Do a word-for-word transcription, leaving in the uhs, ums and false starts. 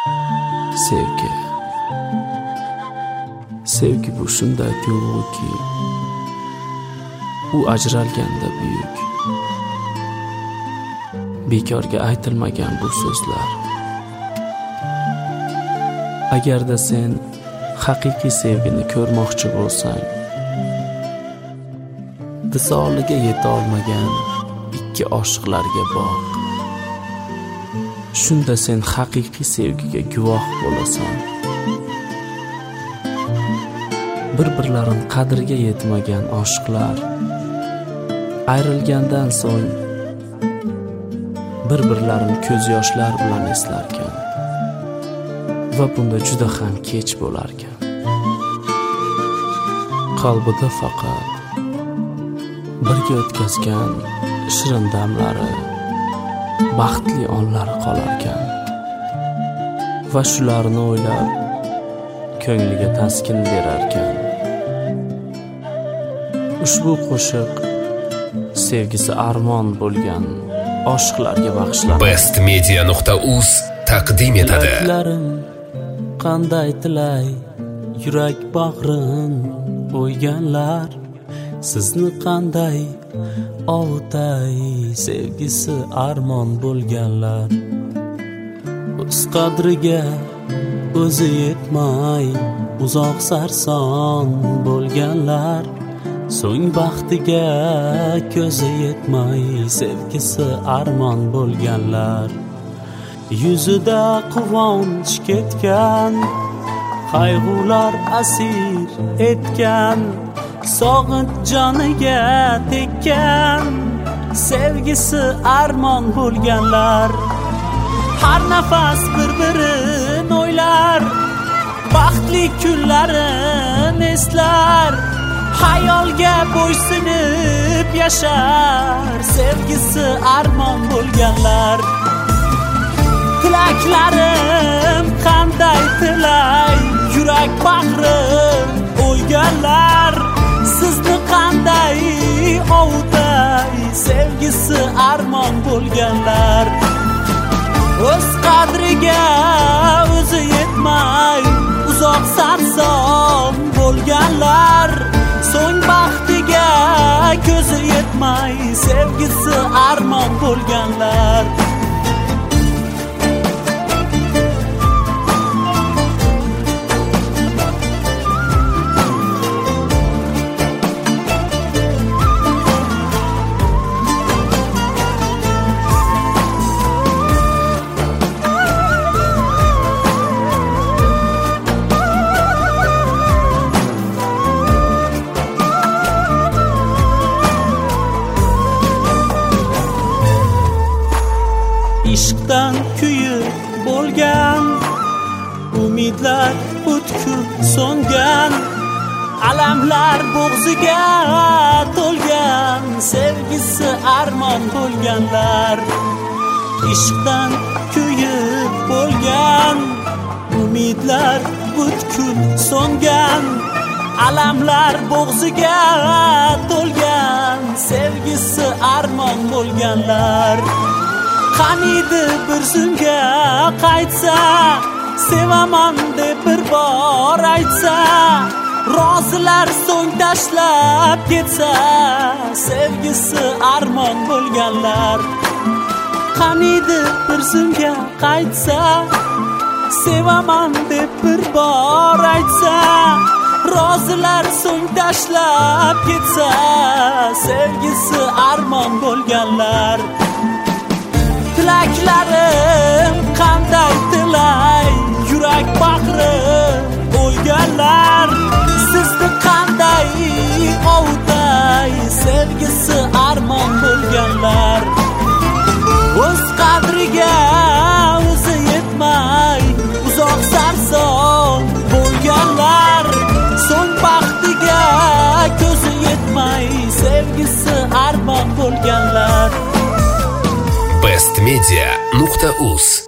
Sevgi. Sevgi bu shunday tuyg'uki, u ajralganda buyuk. Bekorga aytilmagan bu so'zlar. Agarda sen haqiqiy sevgini ko'rmoqchi bo'lsang, visoliga yeta olmagan ikki oshiqlarga boq. Shunda sen haqiqiy sevgiga guvoh bo'lasan. Bir-birlarin qadriga yetmagan oshiqlar ayrilgandan so'ng bir-birlarini ko'z yoshlar bilan eslarkan va bunda juda ham kech bo'larkan. Qalbida faqat birga o'tkazgan shirin damlari, baxtli onlari qolarkan va shularni o'ylab ko'ngliga taskin berarkan. Ushbu qo'shiq sevgisi armon bo'lgan oshiqlarga bag'ishlanadi. best media nuqta uz taqdim etadi. Tilaklarim qanday tilay, yurak bag'rin o'yganlar, sizni qanday ovutay, sevgisi armon bo'lganlar. O'z qadriga o'zi yetmay, uzoq sarson bo'lganlar, so'ng baxtiga ko'zi yetmay, sevgisi armon bo'lganlar. Yuzida quvonch ketgan, qayg'ular asir etgan, sog'inch joniga tekkan, sevgisi armon bo'lganlar. Har nafas bir-birin o'ylar, baxtli kunlarin eslar, hayolga bo'ysunib yashar, sevgisi armon bo'lganlar. Tilaklarim qanday tilay, yurak bag'rim o'yganlar, sizni qanday ovutay, sevgisi armon bo'lganlar. O'z qadriga o'zi yetmay, uzoq sarson bo'lganlar, so'ng baxtiga ko'zi yetmay, sevgisi armon bo'lganlar. Ishqdan kuyib bo'lgan, umidlar butkul so'ngan, alamlar bo'g'ziga to'lgan, sevgisi armon bo'lganlar. Ishqdan kuyib bo'lgan, umidlar butkul so'ngan, alamlar bo'g'ziga to'lgan, sevgisi armon bo'lganlar. Qaniydi bir zumga qaytsa, sevaman deb bir bor aytsa, rozilar so'ng tashlab ketsa, sevgisi armon bo'lganlar. Qaniydi bir zumga qaytsa, sevaman deb bir bor aytsa, rozilar so'ng tashlab ketsa, sevgisi armon bo'lganlar. Tilaklarim qanday tilay, yurak bag'rim o'yganlar, sizni qanday ovutay, sevgisi armon bo'lganlar. O'z qadriga o'zi yetmay, uzoq sarson bo'lganlar, so'ng baxtiga ko'zi yetmay, sevgisi armon bo'lganlar. best media nuqta uz